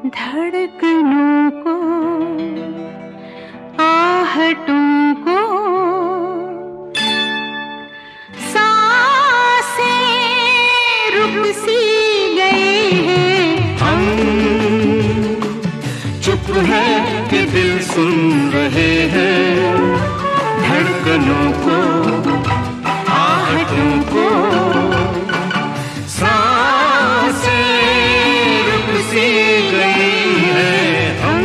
धड़कनों को, आहटों को, सांसें रुक सी गए हैं। हम चुप है कि दिल सुन रहे हैं, धड़कनों को, आहटों को, सांसें रुक सी गई है। हम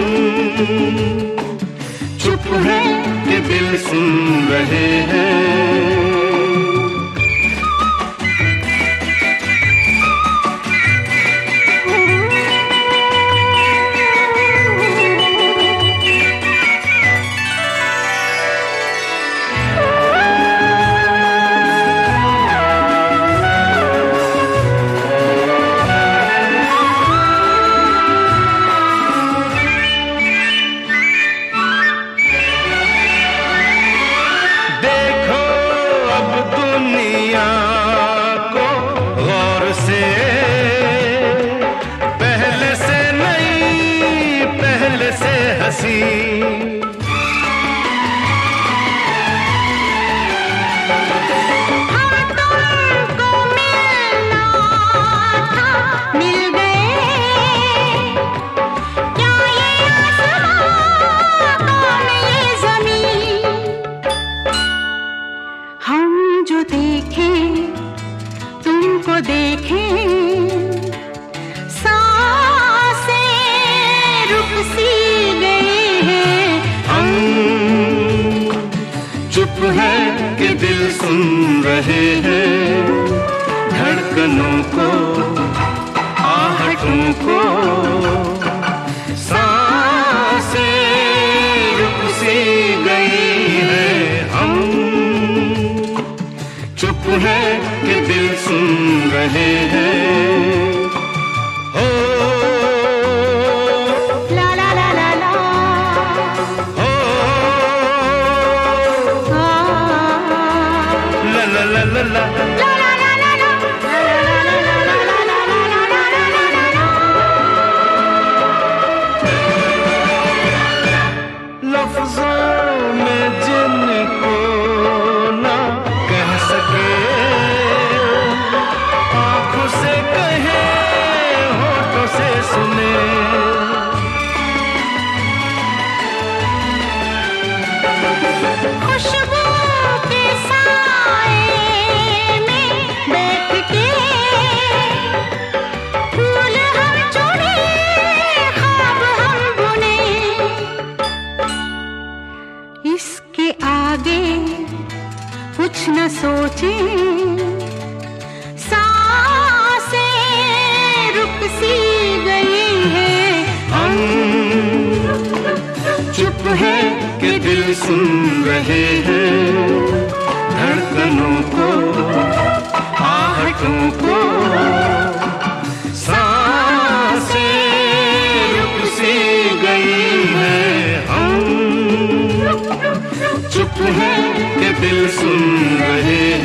चुप है कि दिल सुन रहे हैं। जो देखें तुमको देखें, सांसें रुक सी गई हैं। हम चुप है कि दिल सुन रहे हैं, धड़कनों को, आहटों को, सांसें रुक सी गई है। हम चुप है कि दिल सुन रहे हैं। हो ला ला ला ला ला, हो ला ला ला ला ला। लफ्ज़ों में जिनको ना कह सके, आँखों से कहे, होठों से सुने, खुशबू के साए में बैठ के फूल हम चुने, ख्वाब हम बुने। इसके आगे कुछ न सोचे, सांसें रुक सी गई है। हम चुप है कि दिल सुन रहे हैं, धड़कनों को, आहटों को, सांसें रुक सी गई है। हम चुप है कि दिल सुन रहे हैं।